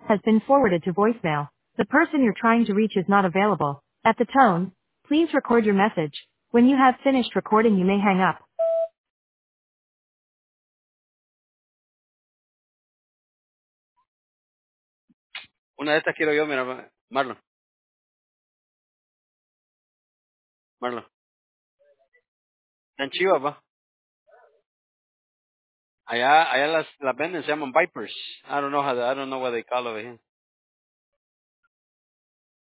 has been forwarded to voicemail. The person you're trying to reach is not available. At the tone, please record your message. When you have finished recording, you may hang up. Una de estas quiero yo, mira, Marlon. Están chivas, va. Allá las venden, se llaman Vipers. I don't know what they call over here.